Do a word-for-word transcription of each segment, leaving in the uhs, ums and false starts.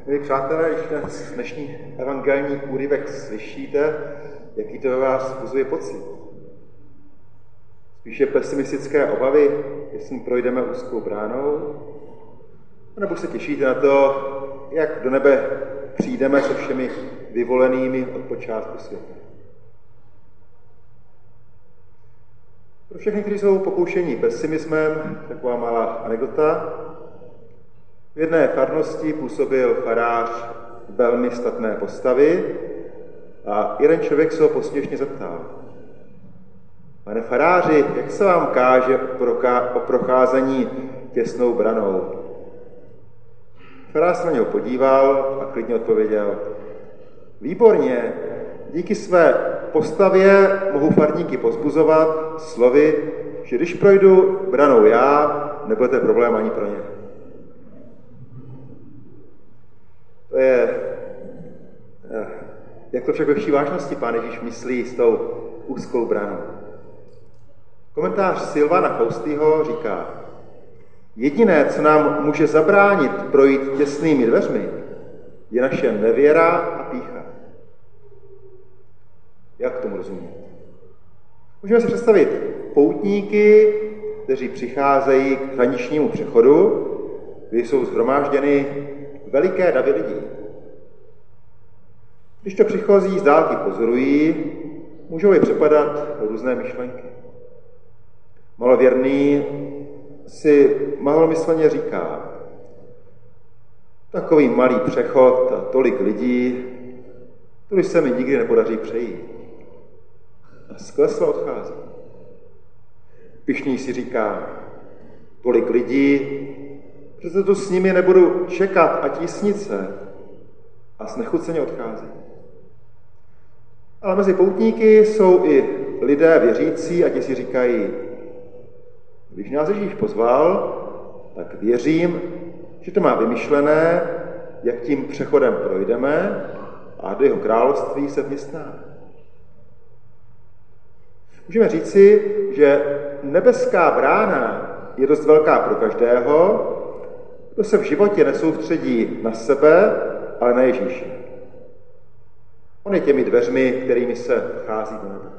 Milí přátelé, když dnes dnešní evangelní úryvek slyšíte, jaký to ve vás vzbuzuje pocit? Spíše pesimistické obavy, jestli projdeme úzkou bránou? Nebo se těšíte na to, jak do nebe přijdeme se všemi vyvolenými od počátku světa? Pro všechny, kteří jsou pokoušení pesimismem, taková malá anekdota. V jedné farnosti působil farář velmi statné postavy a jeden člověk se ho posměšně zeptal: Pane faráři, jak se vám káže o procházení těsnou branou? Farář se na něho podíval a klidně odpověděl: Výborně, díky své postavě mohu farníky povzbuzovat slovy, že když projdu branou já, nebude problém ani pro ně. To je, jak to však ve vší vážnosti Pán Ježíš myslí s tou úzkou branou. Komentář Silvana Faustýho říká: Jediné, co nám může zabránit projít těsnými dveřmi, je naše nevěra a pýcha. Jak tomu rozumět? Můžeme si představit poutníky, kteří přicházejí k hraničnímu přechodu, kde jsou shromážděny veliké davy lidí. Když to přichozí z dálky pozorují, můžou je přepadat různé myšlenky. Malověrný si malomyslně říká: takový malý přechod a tolik lidí, to se mi nikdy nepodaří přejít. A skleslo odchází. Pyšný si říká: tolik lidí, přece tu s nimi nebudu čekat a tísnit se, a znechuceně odchází. Ale mezi poutníky jsou i lidé věřící a ti si říkají: když nás Ježíš pozval, tak věřím, že to má vymyšlené, jak tím přechodem projdeme a do jeho království se vměstnáme. Můžeme říci, že nebeská brána je dost velká pro každého, kdo se v životě nesoustředí na sebe, ale na Ježíše. On je těmi dveřmi, kterými se vchází do nebe.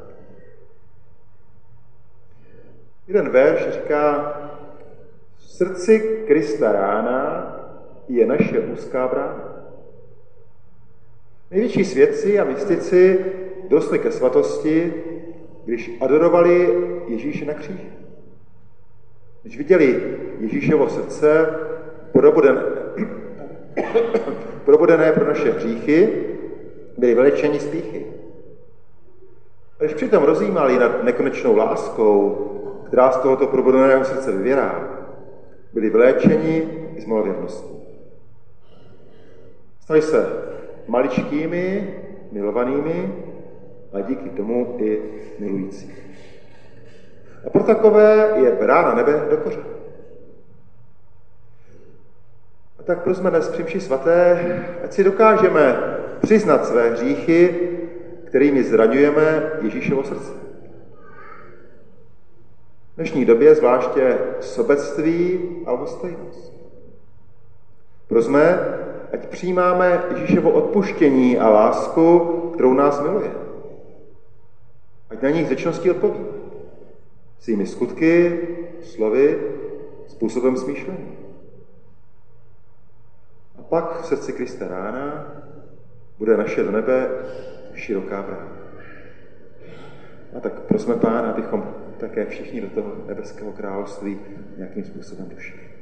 Jeden verš říká: v srdci Krista rána je naše úzká brána. Největší svědci a mystici dostali ke svatosti, když adorovali Ježíše na kříži. Když viděli Ježíšovo srdce probodené, probodené pro naše hříchy, byli vylečeni z pýchy. A když přitom rozjímali nad nekonečnou láskou, která z tohoto probodeného srdce vyvěrá, byli vyléčeni z malověrnosti. Stali se maličkými, milovanými a díky tomu i milující. A pro takové je brána nebe do kořen. A tak prosme dnes při mši svaté, ať si dokážeme přiznat své hříchy, kterými zraňujeme Ježíšovo srdce. V dnešní době zvláště sobectví a lhostejnost. Prosme, ať přijímáme Ježíšovo odpuštění a lásku, kterou nás miluje. Ať na nich řečností odpovíme. Svými skutky, slovy, způsobem smýšlení. A pak v srdci Krista rána bude naše do nebe široká brána. A tak prosme Pána, abychom také všichni do toho nebeského království nějakým způsobem došli.